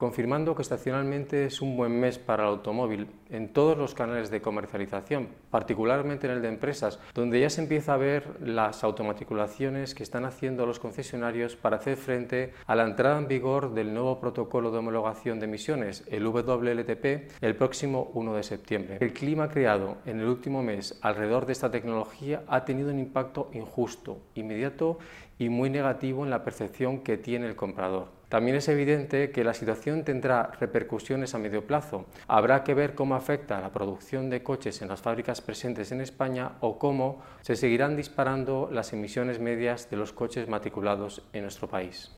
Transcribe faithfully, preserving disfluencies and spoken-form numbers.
confirmando que estacionalmente es un buen mes para el automóvil en todos los canales de comercialización, particularmente en el de empresas, donde ya se empieza a ver las automatriculaciones que están haciendo los concesionarios para hacer frente a la entrada en vigor del nuevo protocolo de homologación de emisiones, el W L T P, el próximo uno de septiembre. El clima creado en el último mes alrededor de esta tecnología ha tenido un impacto injusto, inmediato y muy negativo en la percepción que tiene el comprador. También es evidente que la situación tendrá repercusiones a medio plazo. Habrá que ver cómo afecta a la producción de coches en las fábricas presentes en España o cómo se seguirán disparando las emisiones medias de los coches matriculados en nuestro país.